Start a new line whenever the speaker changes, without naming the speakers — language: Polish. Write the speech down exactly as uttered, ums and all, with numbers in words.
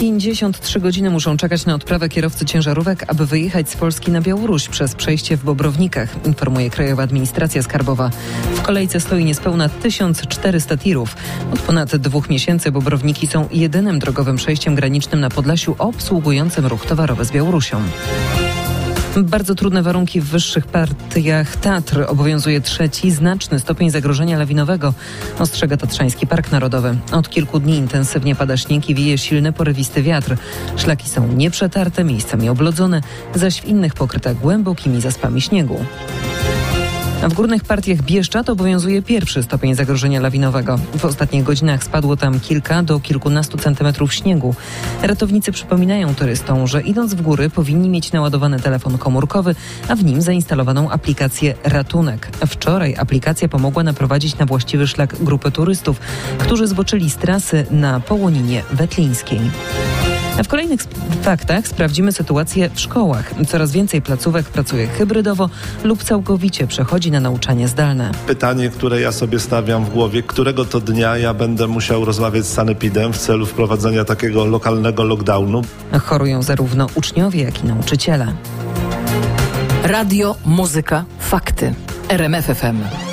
pięćdziesiąt trzy godziny muszą czekać na odprawę kierowcy ciężarówek, aby wyjechać z Polski na Białoruś przez przejście w Bobrownikach, informuje Krajowa Administracja Skarbowa. W kolejce stoi niespełna tysiąc czterysta tirów. Od ponad dwóch miesięcy Bobrowniki są jedynym drogowym przejściem granicznym na Podlasiu obsługującym ruch towarowy z Białorusią. Bardzo trudne warunki w wyższych partiach Tatr. Obowiązuje trzeci, znaczny stopień zagrożenia lawinowego, ostrzega Tatrzański Park Narodowy. Od kilku dni intensywnie pada śnieg i wieje silny, porywisty wiatr. Szlaki są nieprzetarte, miejscami oblodzone, zaś w innych pokryte głębokimi zaspami śniegu. A w górnych partiach Bieszczad obowiązuje pierwszy stopień zagrożenia lawinowego. W ostatnich godzinach spadło tam kilka do kilkunastu centymetrów śniegu. Ratownicy przypominają turystom, że idąc w góry powinni mieć naładowany telefon komórkowy, a w nim zainstalowaną aplikację Ratunek. Wczoraj aplikacja pomogła naprowadzić na właściwy szlak grupę turystów, którzy zboczyli z trasy na Połoninie Wetlińskiej. A w kolejnych faktach sprawdzimy sytuację w szkołach. Coraz więcej placówek pracuje hybrydowo lub całkowicie przechodzi na nauczanie zdalne.
Pytanie, które ja sobie stawiam w głowie, którego to dnia ja będę musiał rozmawiać z sanepidem w celu wprowadzenia takiego lokalnego lockdownu.
Chorują zarówno uczniowie, jak i nauczyciele.
Radio, muzyka, fakty. R M F F M.